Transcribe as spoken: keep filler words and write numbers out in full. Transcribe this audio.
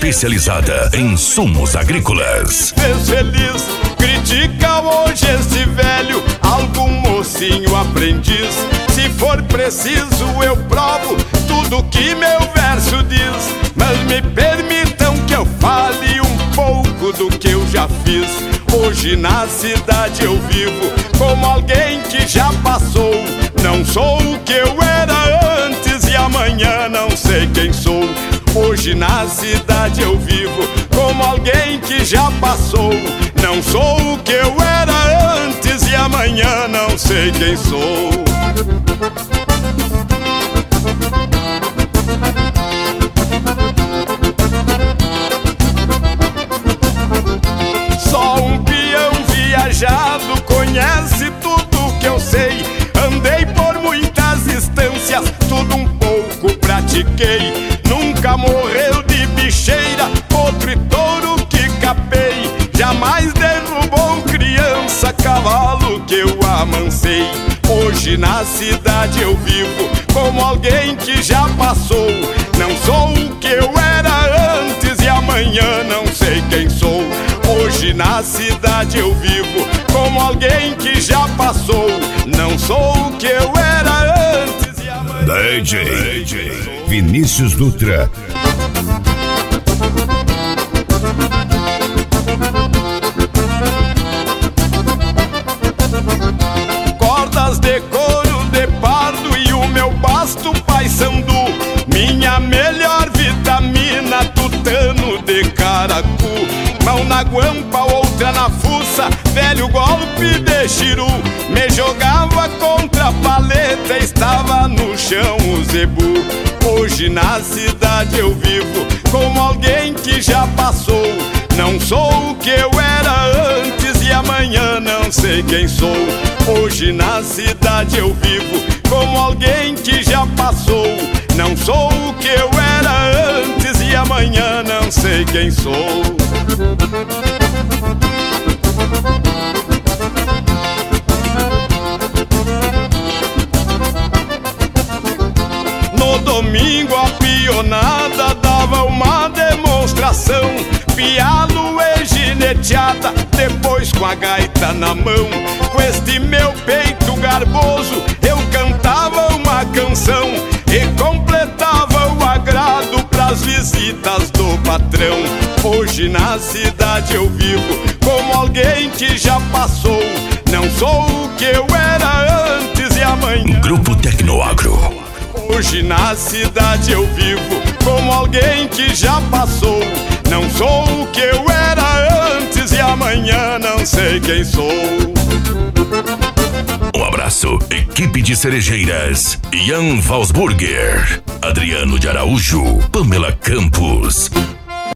especializada em insumos agrícolas. Fez feliz, critica hoje este velho, algum mocinho aprendiz. Se for preciso eu provo tudo que meu verso diz, mas me permitam que eu fale um pouco do que eu já fiz. Hoje na cidade eu vivo como alguém que já passou. Não sou o que eu era antes e amanhã não sei quem sou. Hoje na cidade eu vivo como alguém que já passou. Não sou o que eu era antes e amanhã não sei quem sou. Só um peão viajado conhece tudo que eu sei. Andei por muitas instâncias, tudo um pouco pratiquei. Nunca morreu de bicheira, outro e touro que capei. Jamais derrubou criança, cavalo que eu amancei. Hoje na cidade eu vivo como alguém que já passou. Não sou o que eu era antes e amanhã não sei quem sou. Hoje na cidade eu vivo como alguém que já passou. Não sou o que eu era antes e amanhã D J, D J Vinícius Dutra. Cordas de couro de pardo e o meu basto paisandu. Minha melhor vitamina, tutano de caracu. Mão na guampa, outra na fuça, velho golpe de chiru. Me jogava contra a paleta, estava no chão o zebu. Hoje na cidade eu vivo como alguém que já passou. Não sou o que eu era antes e amanhã não sei quem sou. Hoje na cidade eu vivo como alguém que já passou. Não sou o que eu era antes e amanhã não sei quem sou. No domingo a pionada dava uma demonstração. Pialo e gineteada, depois com a gaita na mão. Com este meu peito garboso eu cantava uma canção e completava o agrado pras visitas do patrão. Hoje na cidade eu vivo como alguém que já passou. Não sou o que eu era antes e amanhã. Grupo Tecnoagro. Hoje na cidade eu vivo como alguém que já passou. Não sou o que eu era antes e amanhã não sei quem sou. Um abraço, equipe de cerejeiras, Ian Valsburger, Adriano de Araújo, Pamela Campos.